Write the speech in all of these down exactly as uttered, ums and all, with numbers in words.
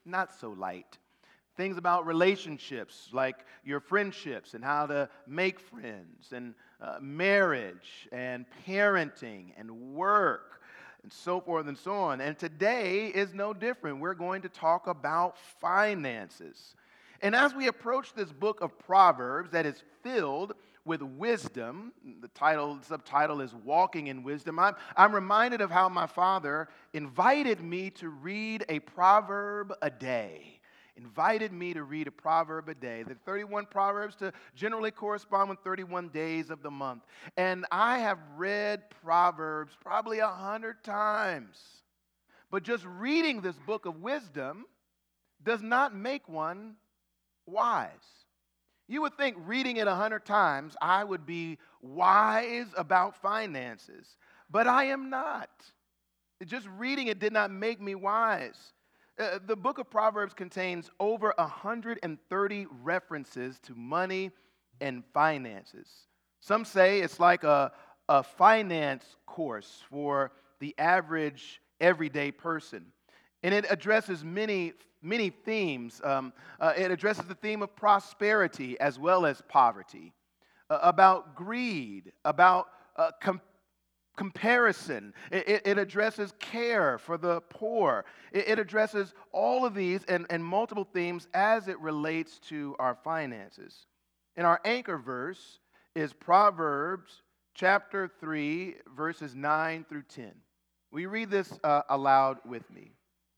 not so light. Things about relationships, like your friendships and how to make friends, and uh, marriage and parenting and work and so forth and so on. And today is no different. We're going to talk about finances. And as we approach this book of Proverbs that is filled with wisdom, the title, subtitle is Walking in Wisdom, I'm, I'm reminded of how my father invited me to read a proverb a day. Invited me to read a proverb a day. The thirty-one proverbs to generally correspond with thirty-one days of the month. And I have read Proverbs probably a hundred times. But just reading this book of wisdom does not make one wise. You would think reading it a hundred times, I would be wise about finances. But I am not. Just reading it did not make me wise. Uh, the book of Proverbs contains over one hundred thirty references to money and finances. Some say it's like a, a finance course for the average everyday person. And it addresses many, many themes. Um, uh, it addresses the theme of prosperity as well as poverty, uh, about greed, about uh, compassion. Comparison. It, it addresses care for the poor. It, it addresses all of these and, and multiple themes as it relates to our finances. And our anchor verse is Proverbs chapter three, verses nine through ten. Will you read this uh, aloud with me?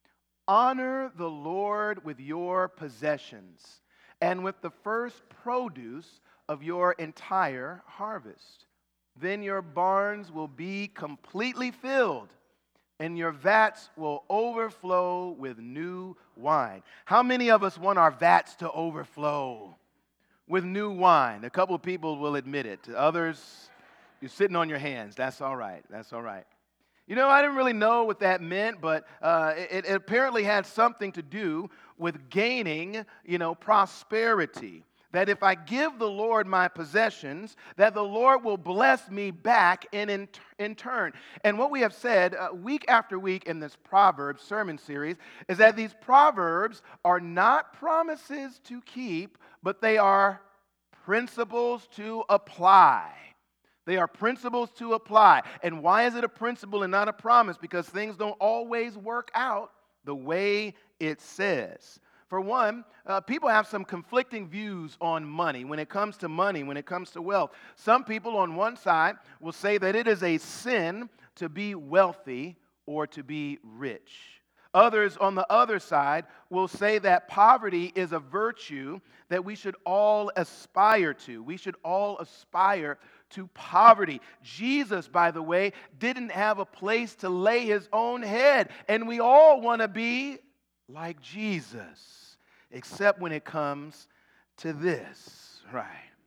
Honor the Lord with your possessions and with the first produce of your entire harvest. Then your barns will be completely filled, and your vats will overflow with new wine. How many of us want our vats to overflow with new wine? A couple of people will admit it. Others, you're sitting on your hands. That's all right. That's all right. You know, I didn't really know what that meant, but uh, it, it apparently had something to do with gaining, you know, prosperity. That if I give the Lord my possessions, that the Lord will bless me back in, in, in turn. And what we have said uh, week after week in this Proverbs sermon series is that these Proverbs are not promises to keep, but they are principles to apply. They are principles to apply. And why is it a principle and not a promise? Because things don't always work out the way it says. For one, uh, people have some conflicting views on money. When it comes to money, when it comes to wealth, some people on one side will say that it is a sin to be wealthy or to be rich. Others on the other side will say that poverty is a virtue that we should all aspire to. We should all aspire to poverty. Jesus, by the way, didn't have a place to lay his own head, and we all want to be like Jesus, except when it comes to this, right?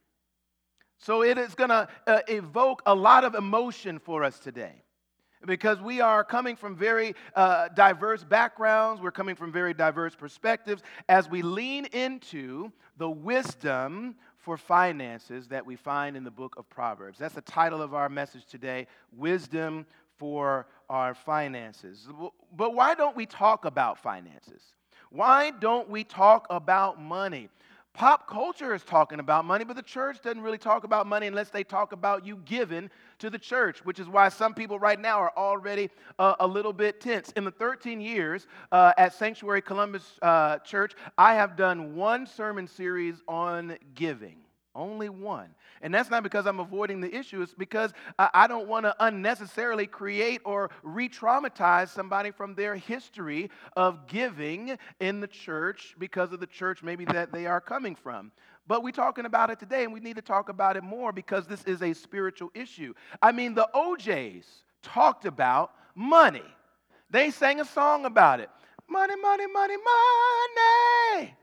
So it is going to uh, evoke a lot of emotion for us today because we are coming from very uh, diverse backgrounds. We're coming from very diverse perspectives as we lean into the wisdom for finances that we find in the book of Proverbs. That's the title of our message today, Wisdom for our Finances. But why don't we talk about finances? Why don't we talk about money? Pop culture is talking about money, but the church doesn't really talk about money unless they talk about you giving to the church, which is why some people right now are already uh, a little bit tense. In the thirteen years uh, at Sanctuary Columbus uh, Church, I have done one sermon series on giving. Only one. And that's not because I'm avoiding the issue. It's because I don't want to unnecessarily create or re-traumatize somebody from their history of giving in the church because of the church maybe that they are coming from. But we're talking about it today, and we need to talk about it more because this is a spiritual issue. I mean, the O Js talked about money. They sang a song about it. Money, money, money, money.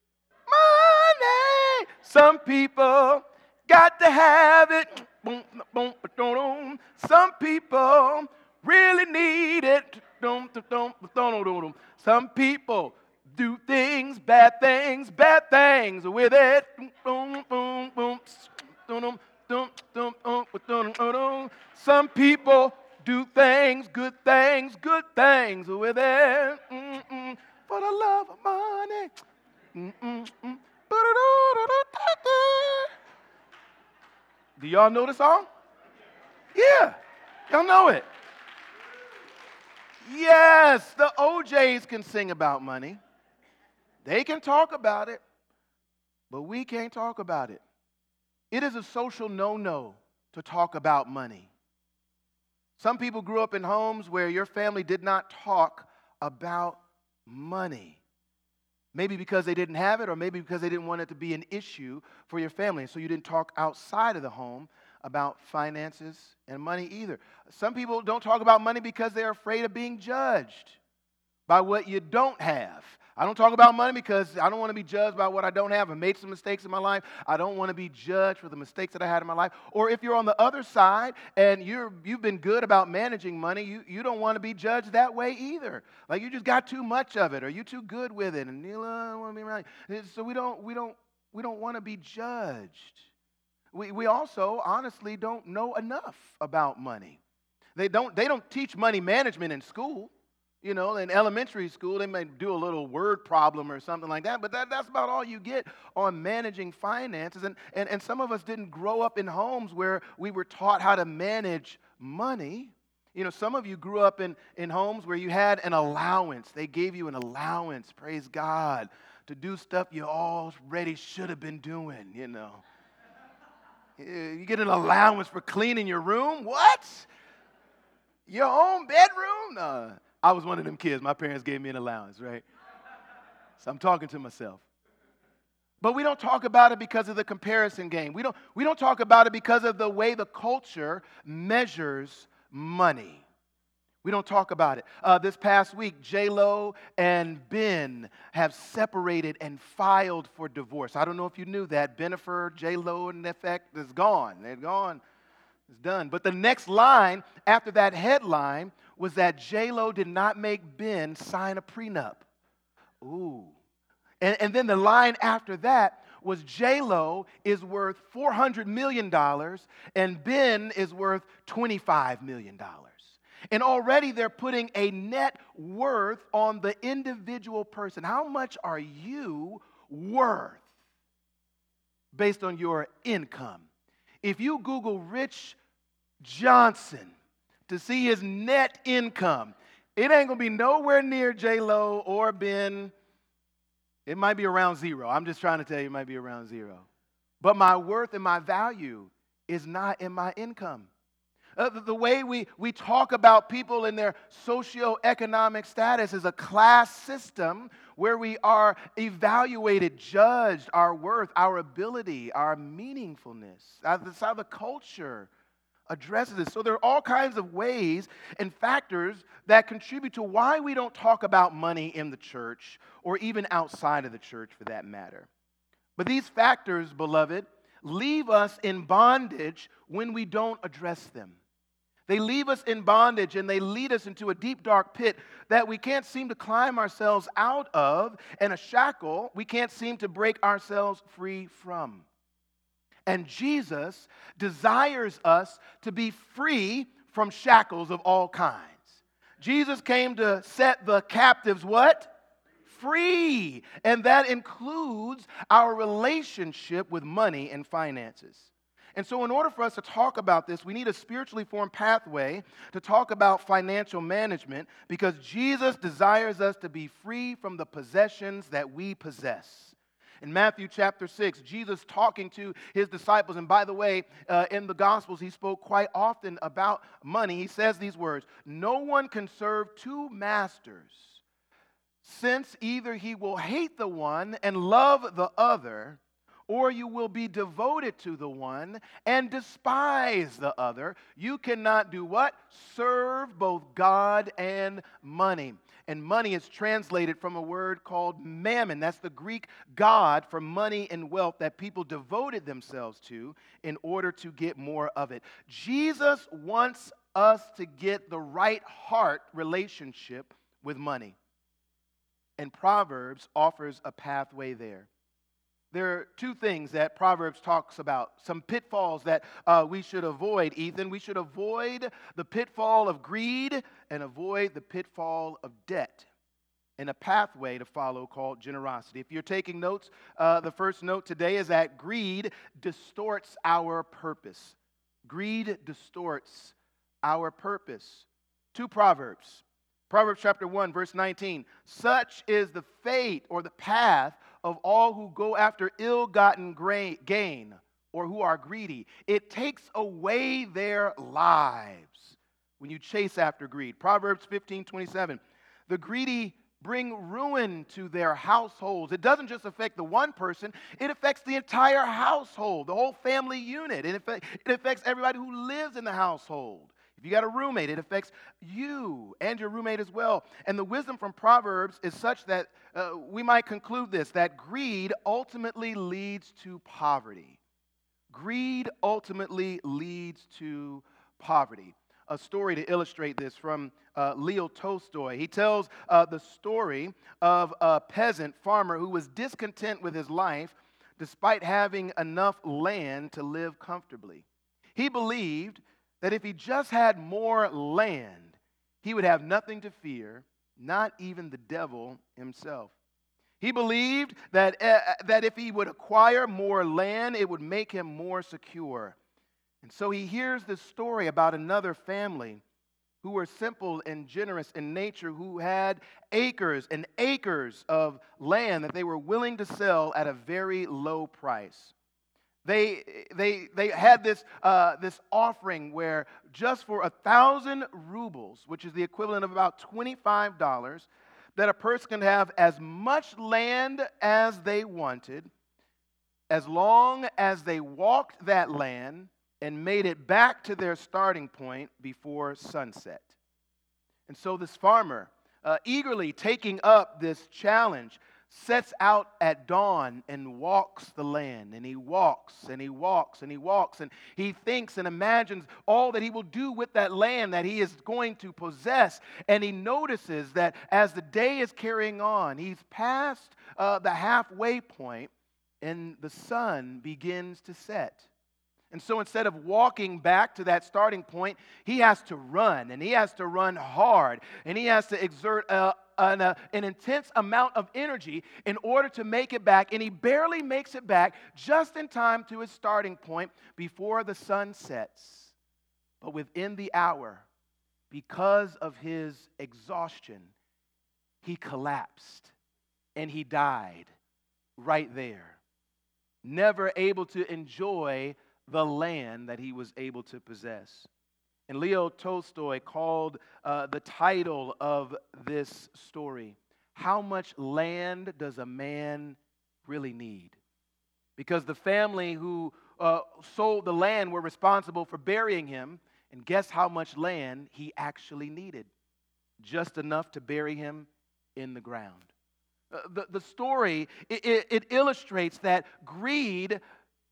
Money. Some people got to have it. Boom, boom, boom. Some people really need it. Some people do things, bad things, bad things with it. Some people do things, good things, good things with it. for the love of money. Mm-mm-mm. Do y'all know the song? Yeah, y'all know it. Yes, the O Js can sing about money. They can talk about it, but we can't talk about it. It is a social no-no to talk about money. Some people grew up in homes where your family did not talk about money. Maybe because they didn't have it, or maybe because they didn't want it to be an issue for your family. So you didn't talk outside of the home about finances and money either. Some people don't talk about money because they're afraid of being judged by what you don't have. I don't talk about money because I don't want to be judged by what I don't have. I made some mistakes in my life. I don't want to be judged for the mistakes that I had in my life. Or if you're on the other side and you're, you've been good about managing money, you, you don't want to be judged that way either. Like you just got too much of it, or you're too good with it, and you I don't want to be right. So we don't, we don't, we don't want to be judged. We, we also honestly don't know enough about money. They don't, they don't teach money management in school. You know, in elementary school, they may do a little word problem or something like that, but that, that's about all you get on managing finances. And, and, and some of us didn't grow up in homes where we were taught how to manage money. You know, some of you grew up in, in homes where you had an allowance. They gave you an allowance, praise God, to do stuff you already should have been doing, you know. You get an allowance for cleaning your room? What? Your own bedroom? No. I was one of them kids. My parents gave me an allowance, right? So I'm talking to myself. But we don't talk about it because of the comparison game. We don't, we don't talk about it because of the way the culture measures money. We don't talk about it. Uh, this past week, J-Lo and Ben have separated and filed for divorce. I don't know if you knew that. Bennifer, J-Lo, in effect, is gone. They're gone. It's done. But the next line after that headline was that J-Lo did not make Ben sign a prenup. Ooh. And, and then the line after that was J-Lo is worth four hundred million dollars and Ben is worth twenty-five million dollars. And already they're putting a net worth on the individual person. How much are you worth based on your income? If you Google Rich Johnson to see his net income, it ain't going to be nowhere near J-Lo or Ben. It might be around zero. I'm just trying to tell you it might be around zero. But my worth and my value is not in my income. Uh, the, the way we, we talk about people in their socioeconomic status is a class system where we are evaluated, judged, our worth, our ability, our meaningfulness. Uh, that's how the culture addresses this. So there are all kinds of ways and factors that contribute to why we don't talk about money in the church or even outside of the church for that matter. But these factors, beloved, leave us in bondage when we don't address them. They leave us in bondage and they lead us into a deep, dark pit that we can't seem to climb ourselves out of, and a shackle we can't seem to break ourselves free from. And Jesus desires us to be free from shackles of all kinds. Jesus came to set the captives what? Free. And that includes our relationship with money and finances. And so in order for us to talk about this, we need a spiritually formed pathway to talk about financial management, because Jesus desires us to be free from the possessions that we possess. In Matthew chapter six, Jesus talking to his disciples, and by the way, uh, in the Gospels, he spoke quite often about money. He says these words, "No one can serve two masters, since either he will hate the one and love the other, or you will be devoted to the one and despise the other. You cannot do what? Serve both God and money." And money is translated from a word called mammon. That's the Greek god for money and wealth that people devoted themselves to in order to get more of it. Jesus wants us to get the right heart relationship with money. And Proverbs offers a pathway there. There are two things that Proverbs talks about, some pitfalls that uh, we should avoid, Ethan. We should avoid the pitfall of greed and avoid the pitfall of debt. and a pathway to follow called generosity. If you're taking notes, uh, the first note today is that greed distorts our purpose. Greed distorts our purpose. Two Proverbs. Proverbs chapter one, verse nineteen. Such is the fate or the path of all who go after ill-gotten gain or who are greedy. It takes away their lives when you chase after greed. Proverbs fifteen twenty-seven. The greedy bring ruin to their households. It doesn't just affect the one person, it affects the entire household, the whole family unit. It affects, it affects everybody who lives in the household. If you got a roommate, it affects you and your roommate as well. And the wisdom from Proverbs is such that uh, we might conclude this, that greed ultimately leads to poverty. Greed ultimately leads to poverty. A story to illustrate this from uh, Leo Tolstoy. He tells uh, the story of a peasant farmer who was discontent with his life despite having enough land to live comfortably. He believed that if he just had more land, he would have nothing to fear, not even the devil himself. He believed that, uh, that if he would acquire more land, it would make him more secure. And so he hears this story about another family who were simple and generous in nature, who had acres and acres of land that they were willing to sell at a very low price. They, they, they had this, uh, this offering where just for a thousand rubles, which is the equivalent of about twenty-five dollars, that a person can have as much land as they wanted, as long as they walked that land and made it back to their starting point before sunset. And so this farmer, uh, eagerly taking up this challenge, sets out at dawn and walks the land, and he walks and he walks and he walks, and he thinks and imagines all that he will do with that land that he is going to possess. And he notices that as the day is carrying on, he's past uh, the halfway point, and the sun begins to set. And so instead of walking back to that starting point, he has to run, and he has to run hard, and he has to exert a An, uh, an intense amount of energy in order to make it back, and he barely makes it back just in time to his starting point before the sun sets. But within the hour, because of his exhaustion, he collapsed and he died right there, never able to enjoy the land that he was able to possess. And Leo Tolstoy called uh, the title of this story, How Much Land Does a Man Really Need? Because the family who uh, sold the land were responsible for burying him, and guess how much land he actually needed? Just enough to bury him in the ground. Uh, the, the story, it, it, it illustrates that greed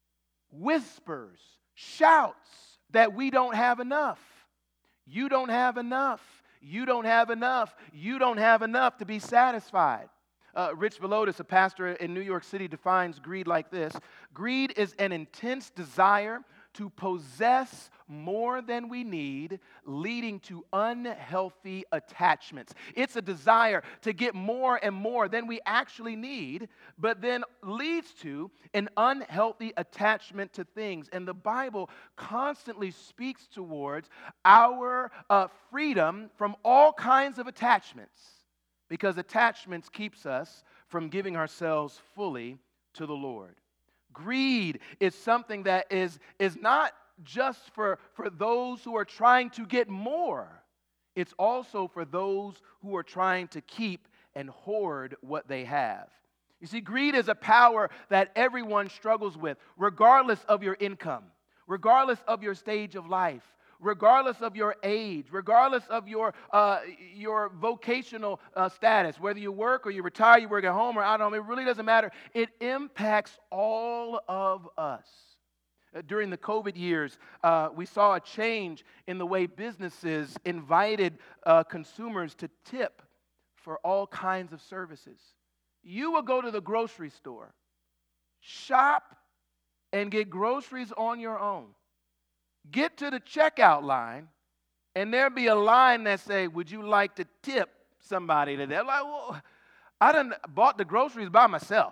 whispers, shouts, that we don't have enough. You don't have enough. You don't have enough. You don't have enough to be satisfied. Uh, Rich Villodas, a pastor in New York City, defines greed like this. Greed is an intense desire to possess more than we need, leading to unhealthy attachments. It's a desire to get more and more than we actually need, but then leads to an unhealthy attachment to things. And the Bible constantly speaks towards our uh, freedom from all kinds of attachments, because attachments keeps us from giving ourselves fully to the Lord. Greed is something that is, is not just for, for those who are trying to get more. It's also for those who are trying to keep and hoard what they have. You see, greed is a power that everyone struggles with, regardless of your income, regardless of your stage of life, regardless of your age, regardless of your uh, your vocational uh, status, whether you work or you retire, you work at home or out of home, it really doesn't matter. It impacts all of us. Uh, during the COVID years, uh, we saw a change in the way businesses invited uh, consumers to tip for all kinds of services. You will go to the grocery store, shop, and get groceries on your own. Get to the checkout line, and there'll be a line that say, would you like to tip somebody today? I'm like, well, I done bought the groceries by myself.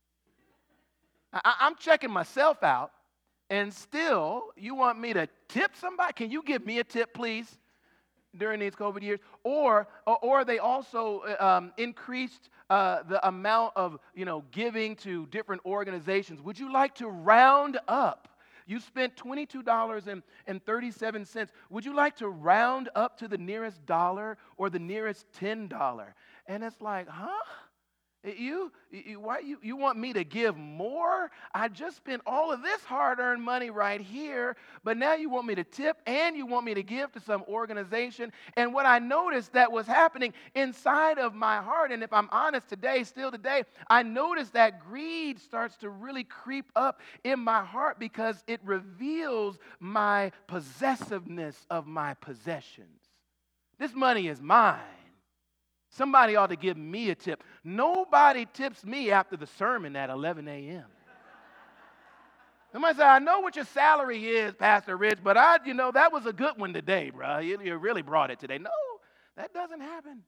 I, I'm checking myself out, and still you want me to tip somebody? Can you give me a tip, please, during these COVID years? Or, or, or they also um, increased uh, the amount of, you know, giving to different organizations. Would you like to round up? You spent twenty-two dollars and thirty-seven cents. Would you like to round up to the nearest dollar or the nearest ten dollars? And it's like, huh? You, you, why you, you want me to give more? I just spent all of this hard-earned money right here, but now you want me to tip and you want me to give to some organization. And what I noticed that was happening inside of my heart, and if I'm honest today, still today, I noticed that greed starts to really creep up in my heart because it reveals my possessiveness of my possessions. This money is mine. Somebody ought to give me a tip. Nobody tips me after the sermon at eleven a.m. Somebody say, I know what your salary is, Pastor Rich, but I, you know, that was a good one today, bro. You, you really brought it today. No, that doesn't happen.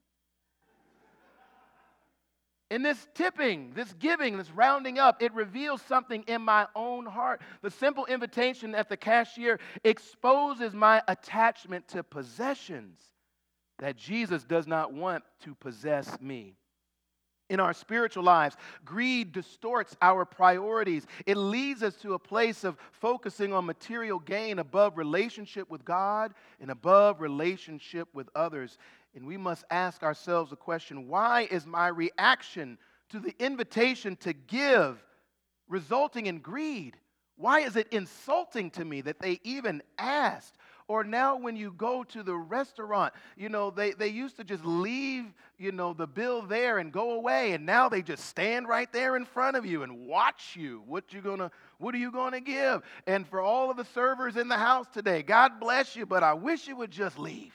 In this tipping, this giving, this rounding up, it reveals something in my own heart. The simple invitation at the cashier exposes my attachment to possessions that Jesus does not want to possess me. In our spiritual lives, greed distorts our priorities. It leads us to a place of focusing on material gain above relationship with God and above relationship with others. And we must ask ourselves the question, why is my reaction to the invitation to give resulting in greed? Why is it insulting to me that they even asked? Or now when you go to the restaurant, you know, they, they used to just leave, you know, the bill there and go away. And now they just stand right there in front of you and watch you. What you gonna, what are you going to give? And for all of the servers in the house today, God bless you, but I wish you would just leave.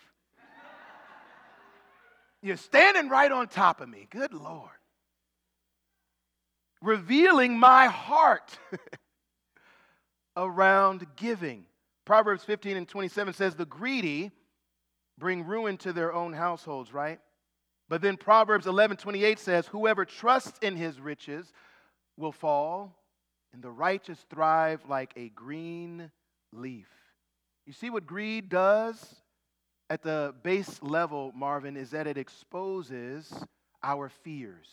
You're standing right on top of me. Good Lord. Revealing my heart around giving. Proverbs fifteen and twenty-seven says, the greedy bring ruin to their own households, right? But then Proverbs eleven twenty-eight says, whoever trusts in his riches will fall, and the righteous thrive like a green leaf. You see what greed does at the base level, Marvin, is that it exposes our fears.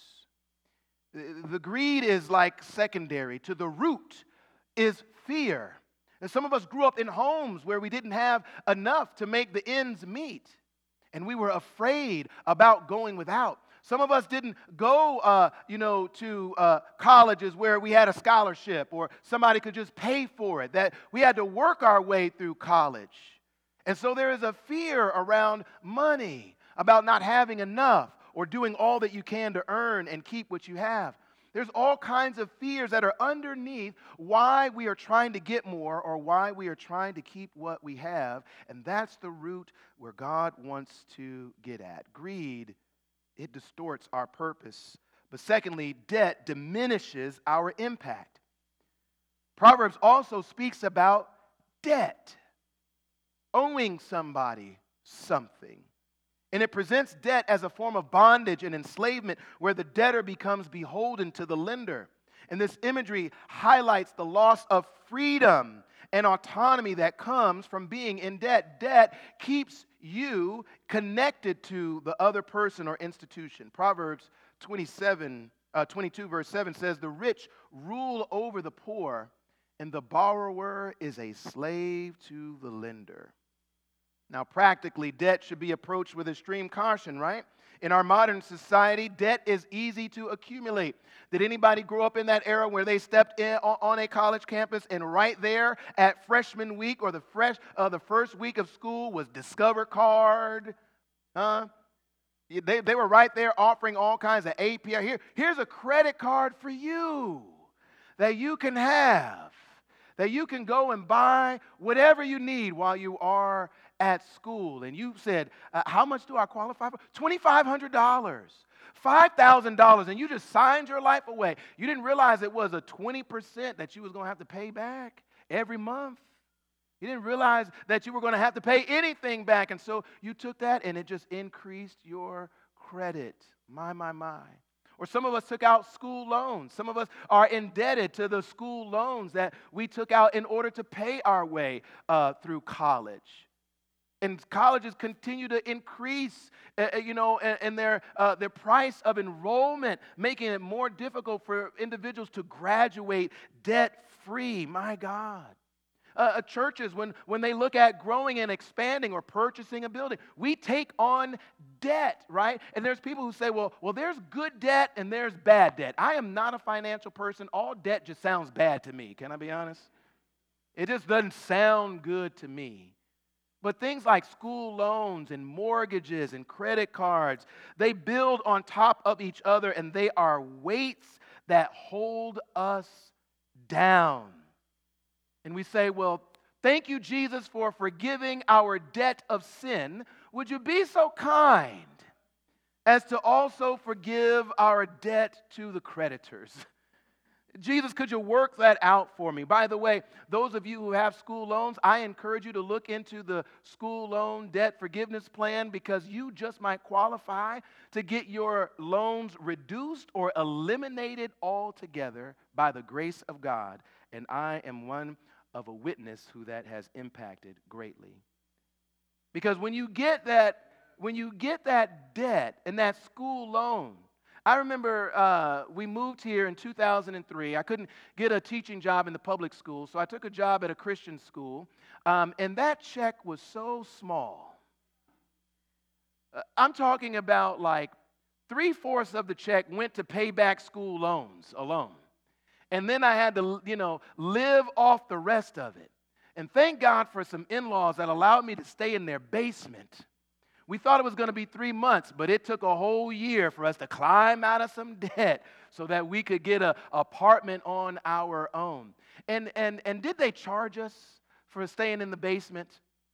The greed is like secondary. To the root is fear. And some of us grew up in homes where we didn't have enough to make the ends meet. And we were afraid about going without. Some of us didn't go, uh, you know, to uh, colleges where we had a scholarship or somebody could just pay for it. That we had to work our way through college. And so there is a fear around money, about not having enough or doing all that you can to earn and keep what you have. There's all kinds of fears that are underneath why we are trying to get more or why we are trying to keep what we have. And that's the root where God wants to get at. Greed, it distorts our purpose. But secondly, debt diminishes our impact. Proverbs also speaks about debt, owing somebody something. And it presents debt as a form of bondage and enslavement where the debtor becomes beholden to the lender. And this imagery highlights the loss of freedom and autonomy that comes from being in debt. Debt keeps you connected to the other person or institution. Proverbs twenty-seven, uh, twenty-two verse seven says, the rich rule over the poor, and the borrower is a slave to the lender. Now, practically, debt should be approached with extreme caution, right? In our modern society, debt is easy to accumulate. Did anybody grow up in that era where they stepped in on a college campus and right there at freshman week or the fresh uh, the first week of school was Discover Card? Huh? They, they were right there offering all kinds of A P R. Here, here's a credit card for you that you can have, that you can go and buy whatever you need while you are at school. And you said, uh, how much do I qualify for? twenty-five hundred dollars, five thousand dollars, and you just signed your life away. You didn't realize it was a twenty percent that you was going to have to pay back every month. You didn't realize that you were going to have to pay anything back, and so you took that and it just increased your credit. My, my, my. Or some of us took out school loans. Some of us are indebted to the school loans that we took out in order to pay our way uh, through college. And colleges continue to increase, uh, you know, and, and their, uh, their price of enrollment, making it more difficult for individuals to graduate debt-free. My God. Uh, churches, when, when they look at growing and expanding or purchasing a building, we take on debt, right? And there's people who say, well, well, there's good debt and there's bad debt. I am not a financial person. All debt just sounds bad to me. Can I be honest? It just doesn't sound good to me. But things like school loans and mortgages and credit cards, they build on top of each other, and they are weights that hold us down. And we say, well, thank you, Jesus, for forgiving our debt of sin. Would you be so kind as to also forgive our debt to the creditors? Jesus, could you work that out for me? By the way, those of you who have school loans, I encourage you to look into the school loan debt forgiveness plan, because you just might qualify to get your loans reduced or eliminated altogether by the grace of God. And I am one of a witness who that has impacted greatly. Because when you get that, when you get that debt and that school loan, I remember uh, we moved here in two thousand three. I couldn't get a teaching job in the public school, so I took a job at a Christian school, um, and that check was so small. Uh, I'm talking about like three-fourths of the check went to pay back school loans alone. And then I had to, you know, live off the rest of it. And thank God for some in-laws that allowed me to stay in their basement. We thought it was going to be three months, but it took a whole year for us to climb out of some debt so that we could get an apartment on our own. And, and, and did they charge us for staying in the basement?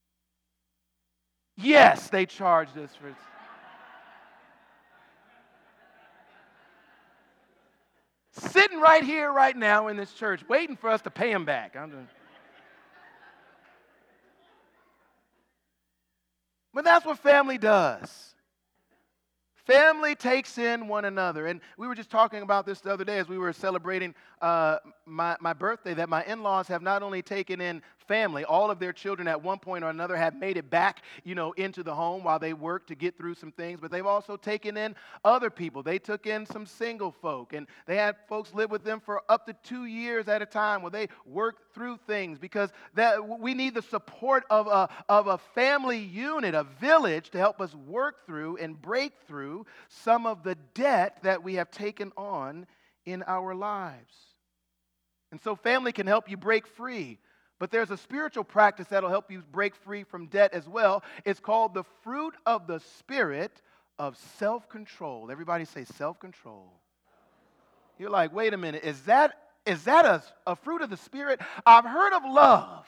Yes, they charged us for... Sitting right here, right now in this church, waiting for us to pay them back. I'm just... But that's what family does. Family takes in one another. And we were just talking about this the other day as we were celebrating uh, my, my birthday, that my in-laws have not only taken in family, all of their children at one point or another have made it back, you know, into the home while they work to get through some things, but they've also taken in other people. They took in some single folk, and they had folks live with them for up to two years at a time where they worked through things, because that we need the support of a, of a family unit, a village, to help us work through and break through some of the debt that we have taken on in our lives. And so family can help you break free. But there's a spiritual practice that'll help you break free from debt as well. It's called the fruit of the Spirit of self-control. Everybody say self-control. You're like, wait a minute, is that, is that a, a fruit of the Spirit? I've heard of love.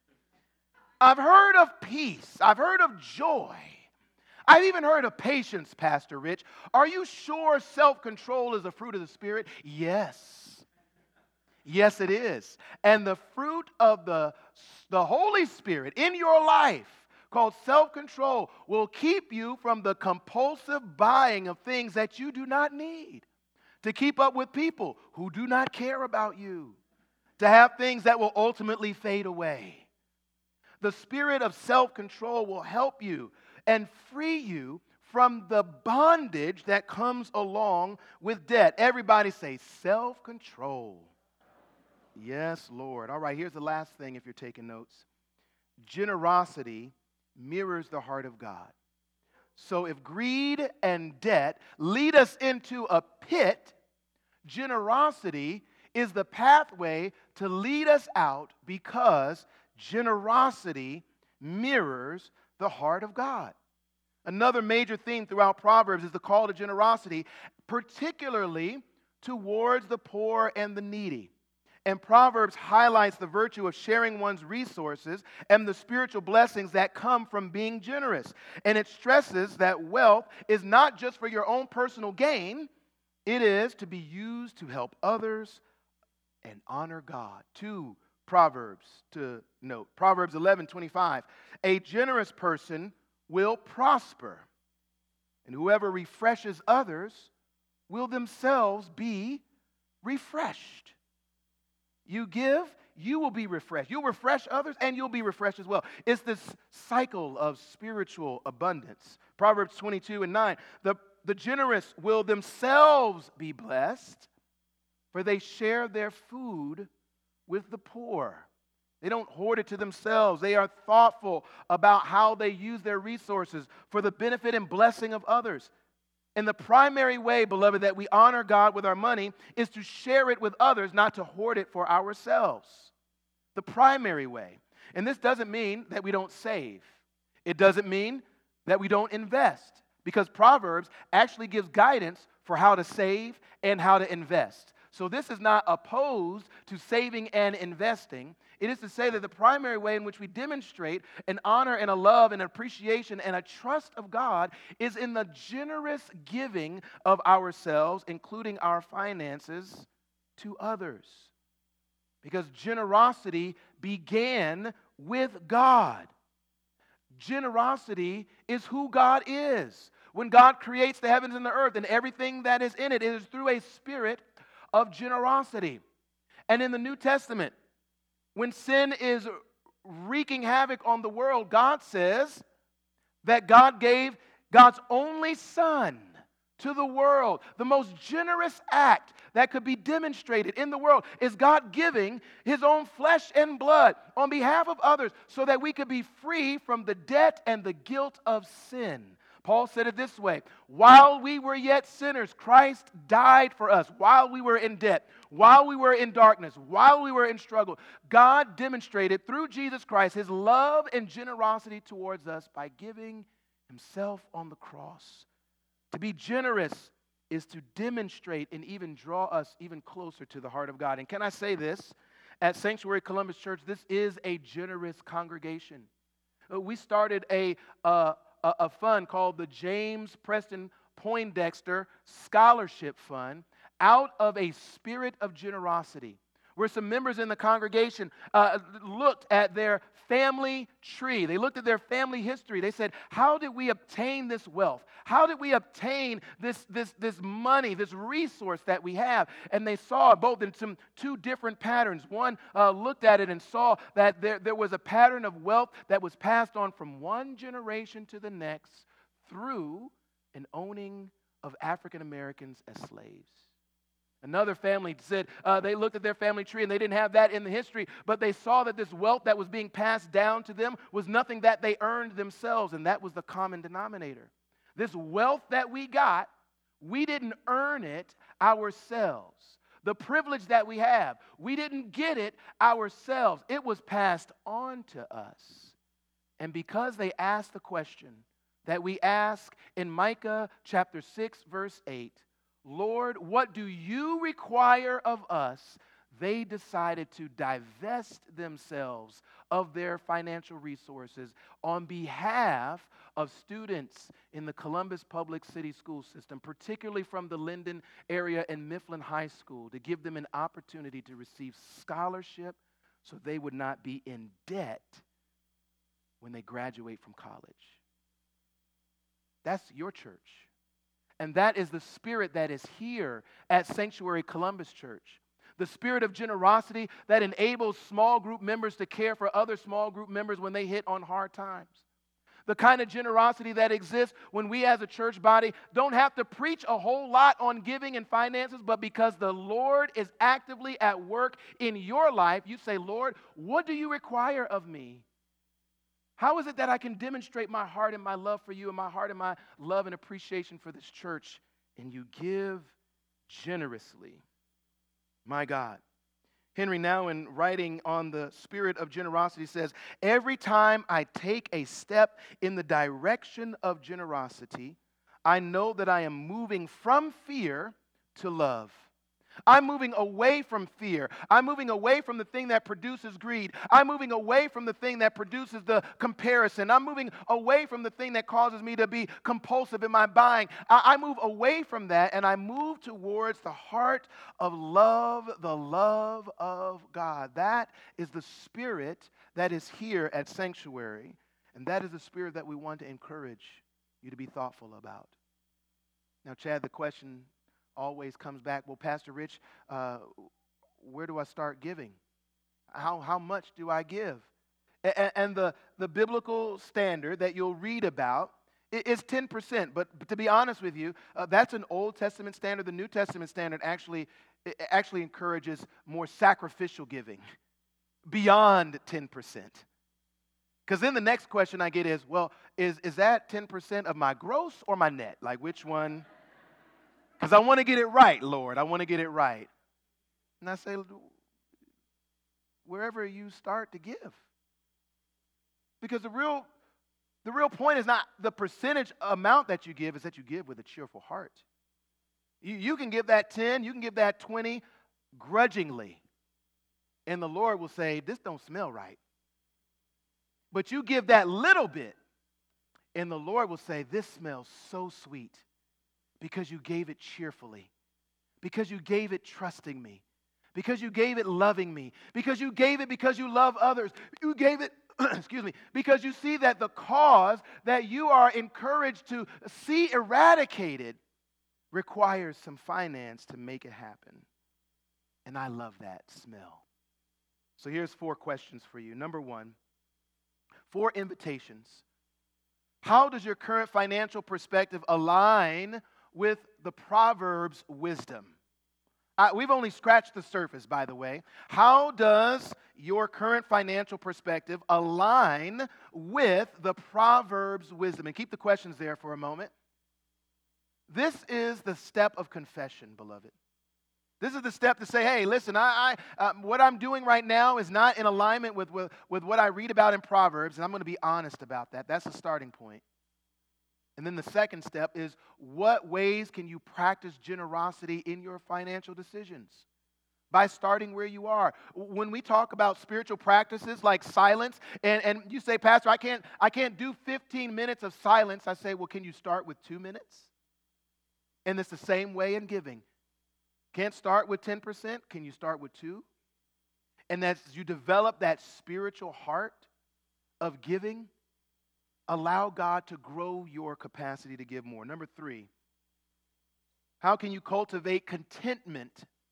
I've heard of peace. I've heard of joy. I've even heard of patience, Pastor Rich. Are you sure self-control is a fruit of the Spirit? Yes. Yes, it is. And the fruit of the, the Holy Spirit in your life, called self-control, will keep you from the compulsive buying of things that you do not need, to keep up with people who do not care about you, to have things that will ultimately fade away. The spirit of self-control will help you and free you from the bondage that comes along with debt. Everybody say self-control. Yes, Lord. All right, here's the last thing if you're taking notes. Generosity mirrors the heart of God. So if greed and debt lead us into a pit, generosity is the pathway to lead us out, because generosity mirrors the heart of God. Another major theme throughout Proverbs is the call to generosity, particularly towards the poor and the needy. And Proverbs highlights the virtue of sharing one's resources and the spiritual blessings that come from being generous. And it stresses that wealth is not just for your own personal gain, it is to be used to help others and honor God. Two Proverbs to note. Proverbs eleven twenty-five. A generous person will prosper, and whoever refreshes others will themselves be refreshed. You give, you will be refreshed. You'll refresh others, and you'll be refreshed as well. It's this cycle of spiritual abundance. Proverbs twenty-two and nine, the, the generous will themselves be blessed, for they share their food with the poor. They don't hoard it to themselves. They are thoughtful about how they use their resources for the benefit and blessing of others. And the primary way, beloved, that we honor God with our money is to share it with others, not to hoard it for ourselves. The primary way. And this doesn't mean that we don't save. It doesn't mean that we don't invest, because Proverbs actually gives guidance for how to save and how to invest. So this is not opposed to saving and investing. It is to say that the primary way in which we demonstrate an honor and a love and appreciation and a trust of God is in the generous giving of ourselves, including our finances, to others. Because generosity began with God. Generosity is who God is. When God creates the heavens and the earth and everything that is in it, it is through a spirit of generosity. And in the New Testament, when sin is wreaking havoc on the world, God says that God gave God's only Son to the world. The most generous act that could be demonstrated in the world is God giving His own flesh and blood on behalf of others so that we could be free from the debt and the guilt of sin. Paul said it this way: while we were yet sinners, Christ died for us. While we were in debt, while we were in darkness, while we were in struggle, God demonstrated through Jesus Christ His love and generosity towards us by giving Himself on the cross. To be generous is to demonstrate and even draw us even closer to the heart of God. And can I say this? At Sanctuary Columbus Church, this is a generous congregation. Uh, We started a... Uh, A, a fund called the James Preston Poindexter Scholarship Fund out of a spirit of generosity, where some members in the congregation uh, looked at their family tree. They looked at their family history. They said, how did we obtain this wealth? How did we obtain this, this, this money, this resource that we have? And they saw both in some two different patterns. One uh, looked at it and saw that there, there was a pattern of wealth that was passed on from one generation to the next through an owning of African Americans as slaves. Another family said uh, they looked at their family tree and they didn't have that in the history, but they saw that this wealth that was being passed down to them was nothing that they earned themselves, and that was the common denominator. This wealth that we got, we didn't earn it ourselves. The privilege that we have, we didn't get it ourselves. It was passed on to us. And because they asked the question that we ask in Micah chapter six, verse eight, Lord, what do you require of us? They decided to divest themselves of their financial resources on behalf of students in the Columbus Public City School System, particularly from the Linden area and Mifflin High School, to give them an opportunity to receive scholarship so they would not be in debt when they graduate from college. That's your church. And that is the spirit that is here at Sanctuary Columbus Church. The spirit of generosity that enables small group members to care for other small group members when they hit on hard times. The kind of generosity that exists when we as a church body don't have to preach a whole lot on giving and finances, but because the Lord is actively at work in your life, you say, Lord, what do you require of me? How is it that I can demonstrate my heart and my love for you and my heart and my love and appreciation for this church? And you give generously. My God. Henry Nouwen, writing on the spirit of generosity, says, every time I take a step in the direction of generosity, I know that I am moving from fear to love. I'm moving away from fear. I'm moving away from the thing that produces greed. I'm moving away from the thing that produces the comparison. I'm moving away from the thing that causes me to be compulsive in my buying. I, I move away from that, and I move towards the heart of love, the love of God. That is the spirit that is here at Sanctuary, and that is the spirit that we want to encourage you to be thoughtful about. Now, Chad, the question always comes back, well, Pastor Rich, uh, where do I start giving? How, how much do I give? And, and the, the biblical standard that you'll read about is ten percent. But, but to be honest with you, uh, that's an Old Testament standard. The New Testament standard actually, actually encourages more sacrificial giving beyond ten percent. Because then the next question I get is, well, is, is that ten percent of my gross or my net? Like which one? Because I want to get it right, Lord. I want to get it right. And I say, wherever you start to give. Because the real, the real point is not the percentage amount that you give, is that you give with a cheerful heart. You, you can give that ten, you can give that twenty grudgingly. And the Lord will say, this don't smell right. But you give that little bit, and the Lord will say, this smells so sweet because you gave it cheerfully, because you gave it trusting me, because you gave it loving me, because you gave it because you love others. You gave it, excuse me, because you see that the cause that you are encouraged to see eradicated requires some finance to make it happen. And I love that smell. So here's four questions for you. Number one, four invitations. How does your current financial perspective align with the Proverbs' wisdom? Uh, we've only scratched the surface, by the way. How does your current financial perspective align with the Proverbs' wisdom? And keep the questions there for a moment. This is the step of confession, beloved. This is the step to say, hey, listen, I, I, uh, what I'm doing right now is not in alignment with, with, with what I read about in Proverbs, and I'm going to be honest about that. That's the starting point. And then the second step is, what ways can you practice generosity in your financial decisions? By starting where you are. When we talk about spiritual practices like silence, and, and you say, Pastor, I can't, I can't do fifteen minutes of silence. I say, well, can you start with two minutes? And it's the same way in giving. Can't start with ten percent. Can you start with two? And as you develop that spiritual heart of giving, allow God to grow your capacity to give more. Number three, how can you cultivate contentment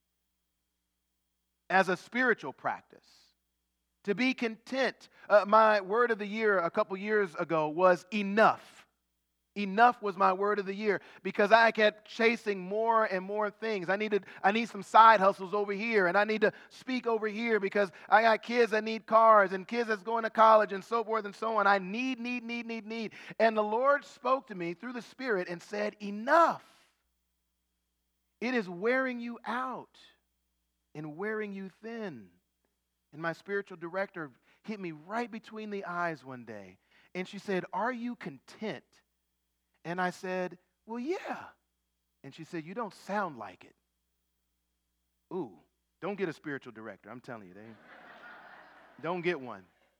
as a spiritual practice? To be content. Uh, my word of the year a couple years ago was enough. Enough was my word of the year because I kept chasing more and more things. I needed, I need some side hustles over here, and I need to speak over here because I got kids that need cars and kids that's going to college and so forth and so on. I need, need, need, need, need. And the Lord spoke to me through the Spirit and said, enough. It is wearing you out and wearing you thin. And my spiritual director hit me right between the eyes one day, and she said, are you content? And I said, well, yeah. And she said, you don't sound like it. Ooh, don't get a spiritual director. I'm telling you, they don't get one.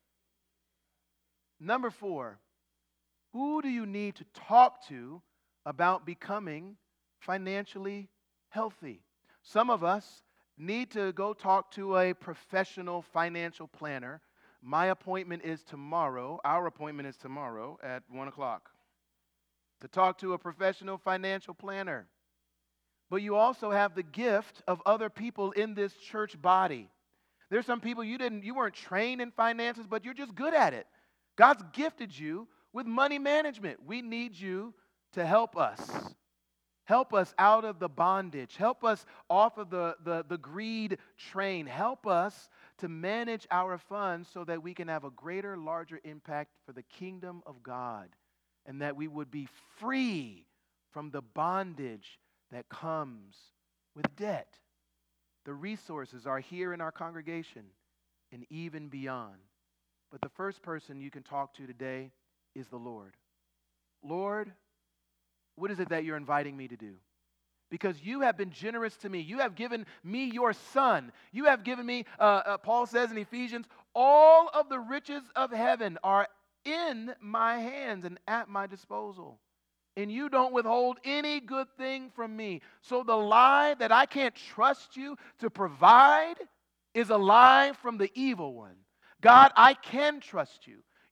Number four, who do you need to talk to about becoming financially healthy? Some of us need to go talk to a professional financial planner. My appointment is tomorrow. Our appointment is tomorrow at one o'clock. To talk to a professional financial planner. But you also have the gift of other people in this church body. There's some people you didn't, you weren't trained in finances, but you're just good at it. God's gifted you with money management. We need you to help us. Help us out of the bondage. Help us off of the, the, the greed train. Help us to manage our funds so that we can have a greater, larger impact for the kingdom of God. And that we would be free from the bondage that comes with debt. The resources are here in our congregation and even beyond. But the first person you can talk to today is the Lord. Lord, what is it that you're inviting me to do? Because you have been generous to me. You have given me your son. You have given me, uh, uh, Paul says in Ephesians, all of the riches of heaven are in my hands and at my disposal. And you don't withhold any good thing from me. So the lie that I can't trust you to provide is a lie from the evil one. God, I can trust you.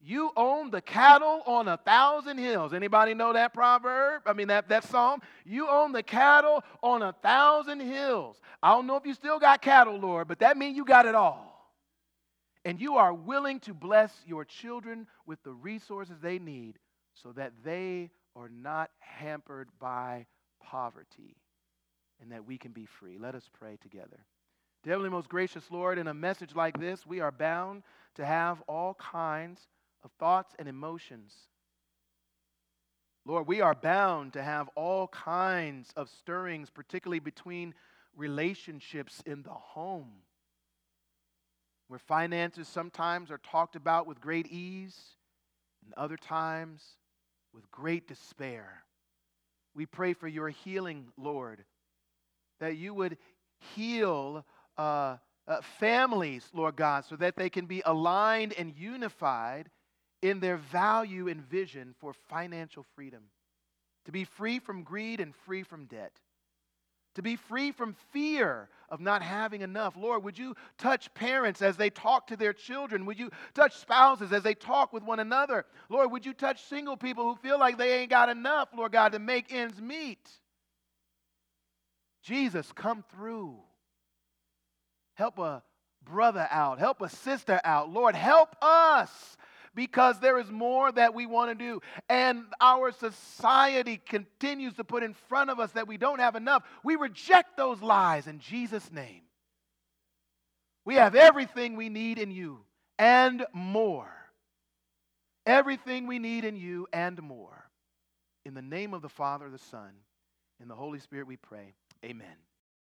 You own the cattle on a thousand hills. Anybody know that proverb? I mean, that, that psalm? You own the cattle on a thousand hills. I don't know if you still got cattle, Lord, but that means you got it all. And you are willing to bless your children with the resources they need so that they are not hampered by poverty and that we can be free. Let us pray together. Dear Heavenly, most gracious Lord, in a message like this, we are bound to have all kinds of thoughts and emotions. Lord, we are bound to have all kinds of stirrings, particularly between relationships in the home, where finances sometimes are talked about with great ease and other times with great despair. We pray for your healing, Lord, that you would heal uh, uh, families, Lord God, so that they can be aligned and unified in their value and vision for financial freedom, to be free from greed and free from debt, to be free from fear of not having enough. Lord, would you touch parents as they talk to their children? Would you touch spouses as they talk with one another? Lord, would you touch single people who feel like they ain't got enough, Lord God, to make ends meet? Jesus, come through. Help a brother out. Help a sister out. Lord, help us, because there is more that we want to do. And our society continues to put in front of us that we don't have enough. We reject those lies in Jesus' name. We have everything we need in you and more. Everything we need in you and more. In the name of the Father, the Son, and the Holy Spirit we pray. Amen.